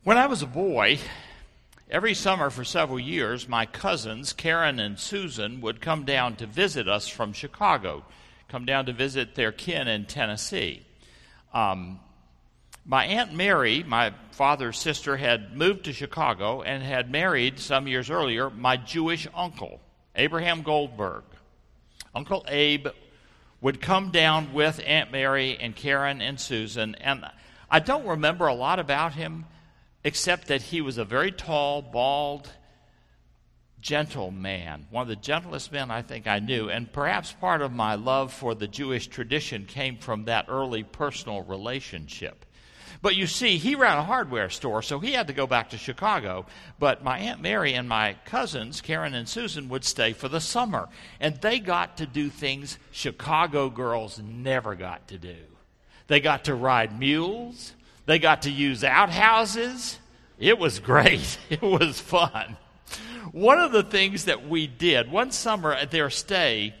When I was a boy, every summer for several years, my cousins, Karen and Susan, would come down to visit us from Chicago, come down to visit their kin in Tennessee. My Aunt Mary, my father's sister, had moved to Chicago and had married some years earlier my Jewish uncle, Abraham Goldberg. Uncle Abe would come down with Aunt Mary and Karen and Susan, and I don't remember a lot about him, except that he was a very tall, bald, gentle man, one of the gentlest men I think I knew, and perhaps part of my love for the Jewish tradition came from that early personal relationship. But you see, he ran a hardware store, so he had to go back to Chicago. But my Aunt Mary and my cousins, Karen and Susan, would stay for the summer. And they got to do things Chicago girls never got to do. They got to ride mules. They got to use outhouses. It was great. It was fun. One of the things that we did one summer at their stay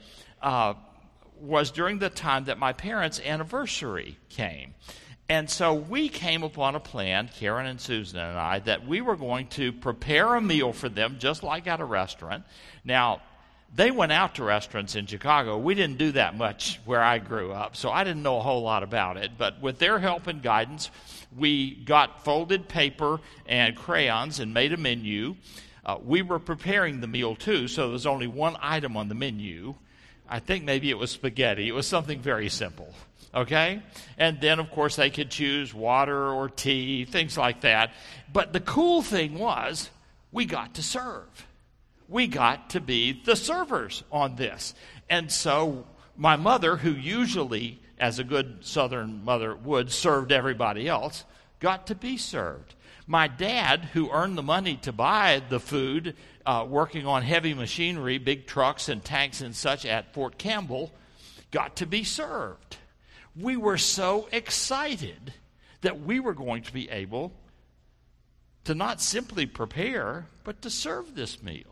was during the time that my parents' anniversary came. And so we came upon a plan, Karen and Susan and I, that we were going to prepare a meal for them just like at a restaurant. Now, they went out to restaurants in Chicago. We didn't do that much where I grew up, so I didn't know a whole lot about it. But with their help and guidance, we got folded paper and crayons and made a menu. We were preparing the meal, too, so there was only one item on the menu. I think maybe it was spaghetti. It was something very simple, okay? And then, of course, they could choose water or tea, things like that. But the cool thing was we got to serve. We got to be the servers on this. And so my mother, who usually, as a good Southern mother would, served everybody else, got to be served. My dad, who earned the money to buy the food, working on heavy machinery, big trucks and tanks and such at Fort Campbell, got to be served. We were so excited that we were going to be able to not simply prepare, but to serve this meal.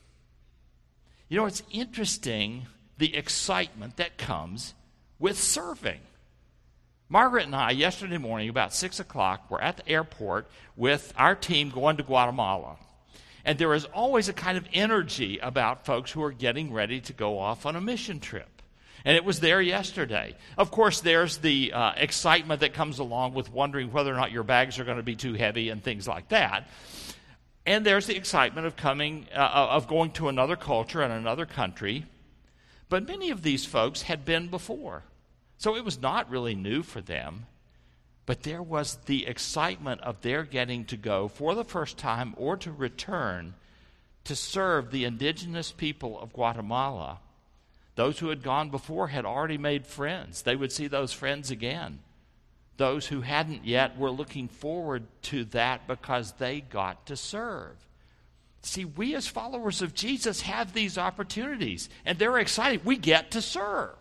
You know, it's interesting the excitement that comes with serving. Margaret and I, yesterday morning, about 6 o'clock, were at the airport with our team going to Guatemala. And there is always a kind of energy about folks who are getting ready to go off on a mission trip. And it was there yesterday. Of course, there's the excitement that comes along with wondering whether or not your bags are going to be too heavy and things like that. And there's the excitement of going to another culture and another country. But many of these folks had been before. So it was not really new for them. But there was the excitement of their getting to go for the first time or to return to serve the indigenous people of Guatemala. Those who had gone before had already made friends. They would see those friends again. Those who hadn't yet were looking forward to that because they got to serve. See, we as followers of Jesus have these opportunities, and they're excited. We get to serve.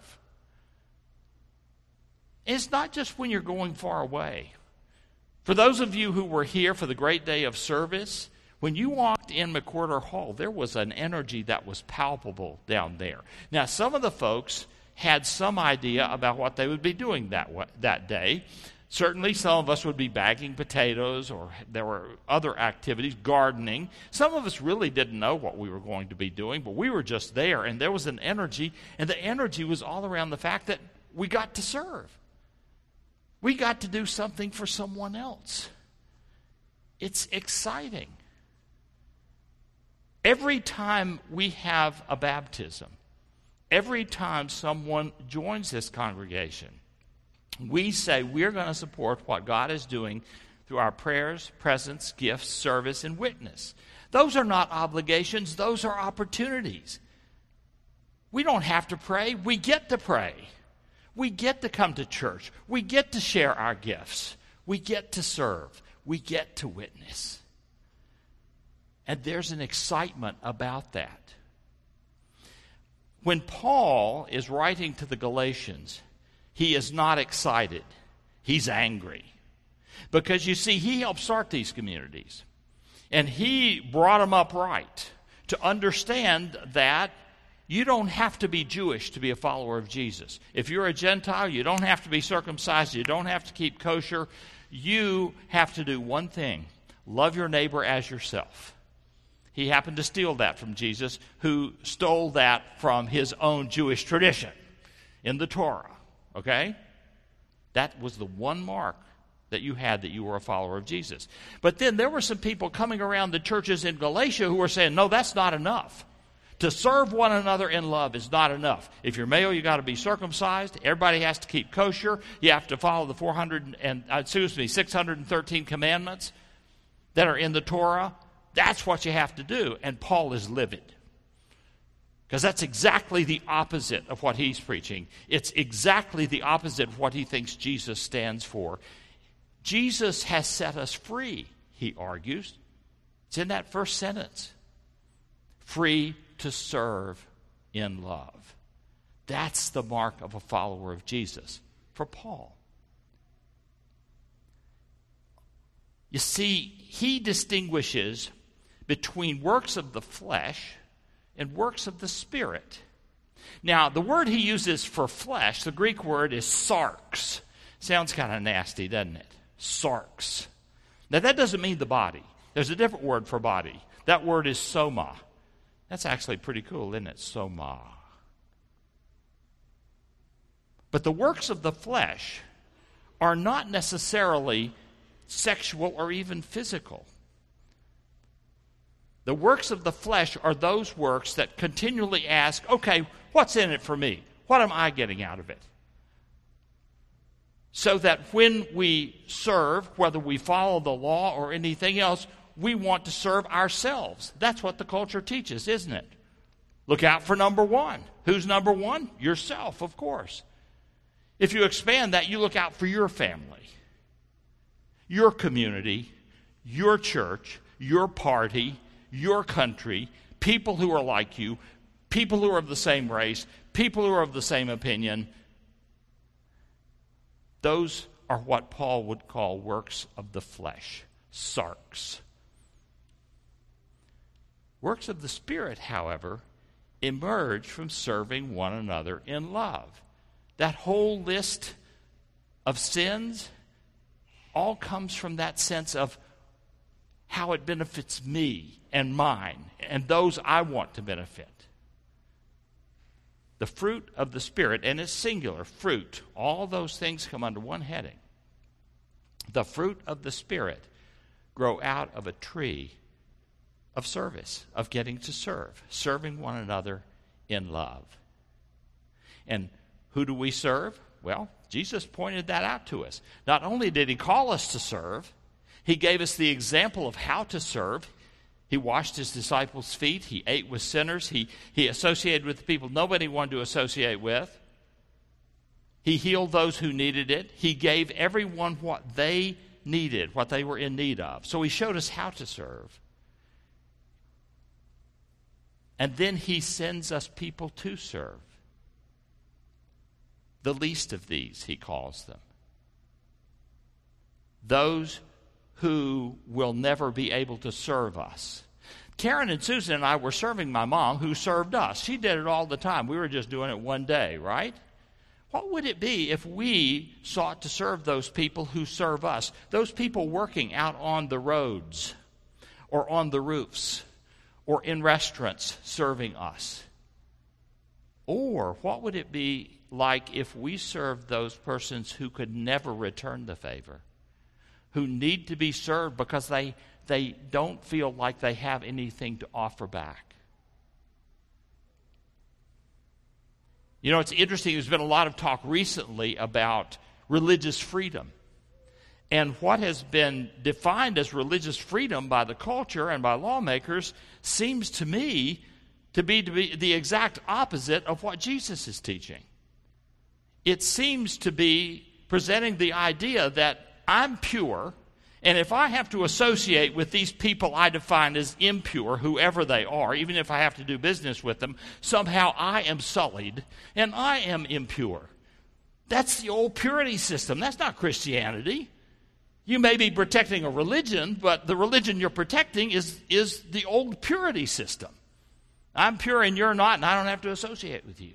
It's not just when you're going far away. For those of you who were here for the great day of service, when you walked in McWhirter Hall, there was an energy that was palpable down there. Now, some of the folks had some idea about what they would be doing that day. Certainly, some of us would be bagging potatoes, or there were other activities, gardening. Some of us really didn't know what we were going to be doing, but we were just there, and there was an energy, and the energy was all around the fact that we got to serve. We got to do something for someone else. It's exciting. Every time we have a baptism, every time someone joins this congregation, we say we're going to support what God is doing through our prayers, presence, gifts, service, and witness. Those are not obligations. Those are opportunities. We don't have to pray. We get to pray. We get to come to church. We get to share our gifts. We get to serve. We get to witness. And there's an excitement about that. When Paul is writing to the Galatians, he is not excited. He's angry. Because you see, he helped start these communities. And he brought them up right to understand that you don't have to be Jewish to be a follower of Jesus. If you're a Gentile, you don't have to be circumcised. You don't have to keep kosher. You have to do one thing. love your neighbor as yourself. He happened to steal that from Jesus, who stole that from his own Jewish tradition in the Torah, okay? That was the one mark that you had that you were a follower of Jesus. But then there were some people coming around the churches in Galatia who were saying, no, that's not enough. To serve one another in love is not enough. If you're male, you got to be circumcised. Everybody has to keep kosher. You have to follow the 613 commandments that are in the Torah. That's what you have to do. And Paul is livid. Because that's exactly the opposite of what he's preaching. It's exactly the opposite of what he thinks Jesus stands for. Jesus has set us free, he argues. It's in that first sentence. Free to serve in love. That's the mark of a follower of Jesus for Paul. You see, he distinguishes between works of the flesh and works of the Spirit. Now, the word he uses for flesh, the Greek word is sarx. Sounds kind of nasty, doesn't it? Sarx. Now, that doesn't mean the body. There's a different word for body. That word is soma. That's actually pretty cool, isn't it? Soma. But the works of the flesh are not necessarily sexual or even physical. The works of the flesh are those works that continually ask, okay, what's in it for me? What am I getting out of it? So that when we serve, whether we follow the law or anything else, we want to serve ourselves. That's what the culture teaches, isn't it? Look out for number one. Who's number one? Yourself, of course. If you expand that, you look out for your family, your community, your church, your party, your country, people who are like you, people who are of the same race, people who are of the same opinion. Those are what Paul would call works of the flesh, sarx. Works of the Spirit, however, emerge from serving one another in love. That whole list of sins all comes from that sense of how it benefits me and mine and those I want to benefit. The fruit of the Spirit, and it's singular, fruit, all those things come under one heading. The fruit of the Spirit grow out of a tree of service, of getting to serve, serving one another in love. And who do we serve? Well, Jesus pointed that out to us. Not only did he call us to serve, he gave us the example of how to serve. He washed his disciples' feet. He ate with sinners. He associated with people nobody wanted to associate with. He healed those who needed it. He gave everyone what they needed, what they were in need of. So he showed us how to serve. And then he sends us people to serve. The least of these, he calls them. Those who will never be able to serve us. Karen and Susan and I were serving my mom, who served us. She did it all the time. We were just doing it one day, right? What would it be if we sought to serve those people who serve us? Those people working out on the roads or on the roofs or in restaurants serving us. Or what would it be like if we served those persons who could never return the favor, who need to be served because they don't feel like they have anything to offer back? You know, it's interesting. There's been a lot of talk recently about religious freedom. And what has been defined as religious freedom by the culture and by lawmakers seems to me to be the exact opposite of what Jesus is teaching. It seems to be presenting the idea that I'm pure, and if I have to associate with these people I define as impure, whoever they are, even if I have to do business with them, somehow I am sullied and I am impure. That's the old purity system. That's not Christianity. You may be protecting a religion, but the religion you're protecting is the old purity system. I'm pure and you're not, and I don't have to associate with you.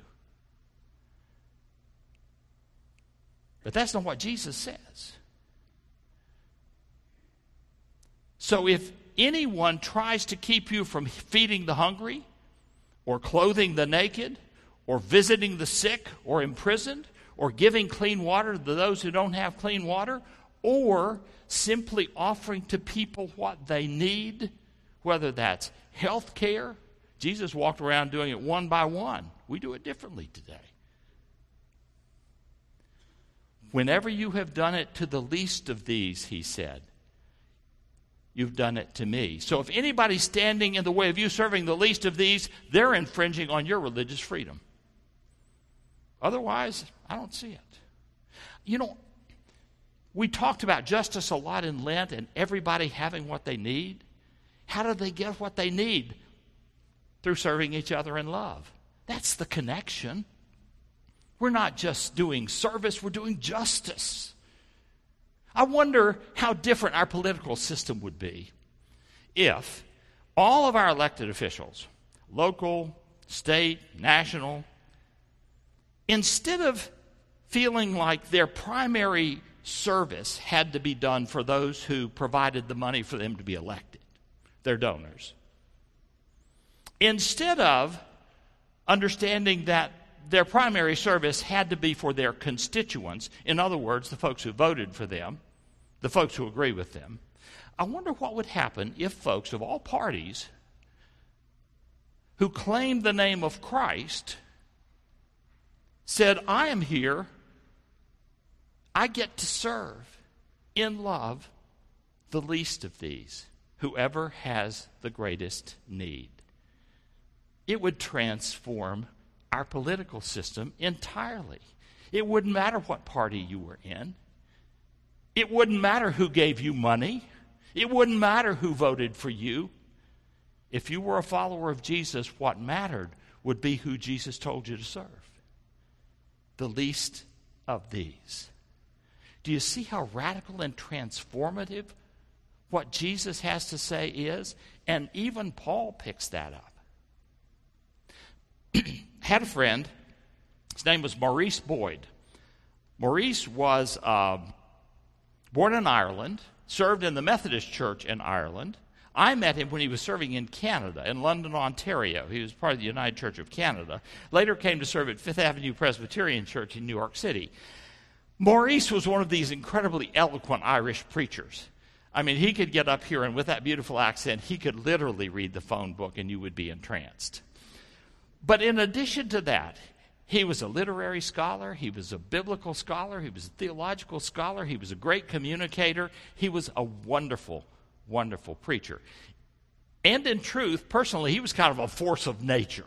But that's not what Jesus says. So if anyone tries to keep you from feeding the hungry, or clothing the naked, or visiting the sick or imprisoned, or giving clean water to those who don't have clean water, or simply offering to people what they need, whether that's health care. Jesus walked around doing it one by one. We do it differently today. Whenever you have done it to the least of these, he said, you've done it to me. So if anybody's standing in the way of you serving the least of these, they're infringing on your religious freedom. Otherwise, I don't see it. You know, we talked about justice a lot in Lent and everybody having what they need. How do they get what they need? Through serving each other in love. That's the connection. We're not just doing service, we're doing justice. I wonder how different our political system would be if all of our elected officials, local, state, national, instead of feeling like their primary service had to be done for those who provided the money for them to be elected, their donors, instead of understanding that their primary service had to be for their constituents, in other words, the folks who voted for them, the folks who agree with them, I wonder what would happen if folks of all parties who claimed the name of Christ said, I am here, I get to serve in love the least of these, whoever has the greatest need. It would transform our political system entirely. It wouldn't matter what party you were in. It wouldn't matter who gave you money. It wouldn't matter who voted for you. If you were a follower of Jesus, what mattered would be who Jesus told you to serve. The least of these. Do you see how radical and transformative what Jesus has to say is? And even Paul picks that up. Had a friend, his name was Maurice Boyd. Maurice was born in Ireland, served in the Methodist Church in Ireland. I met him when he was serving in Canada, in London, Ontario. He was part of the United Church of Canada. Later came to serve at Fifth Avenue Presbyterian Church in New York City. Maurice was one of these incredibly eloquent Irish preachers. I mean, he could get up here and with that beautiful accent, he could literally read the phone book and you would be entranced. But in addition to that, he was a literary scholar, he was a biblical scholar, he was a theological scholar, he was a great communicator, he was a wonderful, wonderful preacher. And in truth, personally, he was kind of a force of nature.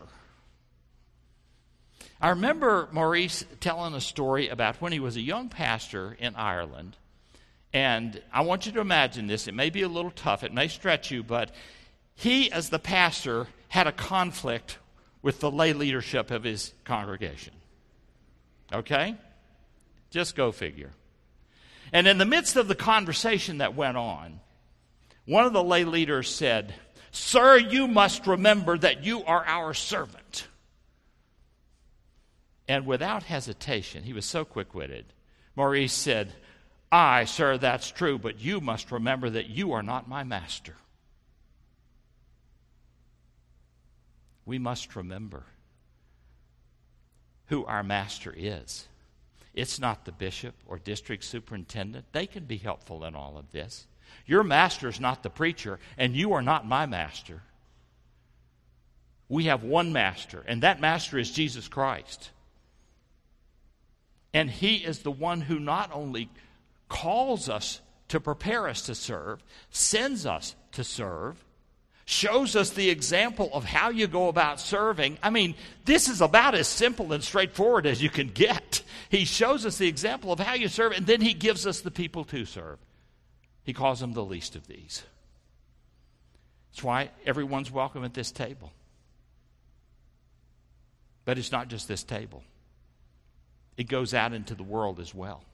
I remember Maurice telling a story about when he was a young pastor in Ireland, and I want you to imagine this. It may be a little tough, it may stretch you, but he, as the pastor, had a conflict with the lay leadership of his congregation. Okay? Just go figure. And in the midst of the conversation that went on, one of the lay leaders said, "Sir, you must remember that you are our servant." And without hesitation, he was so quick-witted, Maurice said, "Aye, sir, that's true, but you must remember that you are not my master." We must remember who our master is. It's not the bishop or district superintendent. They can be helpful in all of this. Your master is not the preacher, and you are not my master. We have one master, and that master is Jesus Christ. And he is the one who not only calls us to prepare us to serve, sends us to serve, shows us the example of how you go about serving. I mean, this is about as simple and straightforward as you can get. He shows us the example of how you serve, and then he gives us the people to serve. He calls them the least of these. That's why everyone's welcome at this table. But it's not just this table. It goes out into the world as well.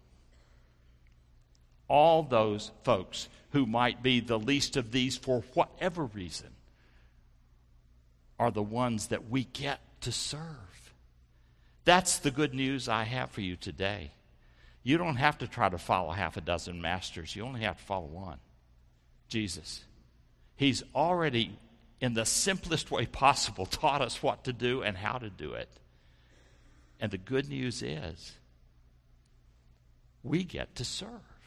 All those folks who might be the least of these for whatever reason are the ones that we get to serve. That's the good news I have for you today. You don't have to try to follow half a dozen masters. You only have to follow one, Jesus. He's already, in the simplest way possible, taught us what to do and how to do it. And the good news is, we get to serve.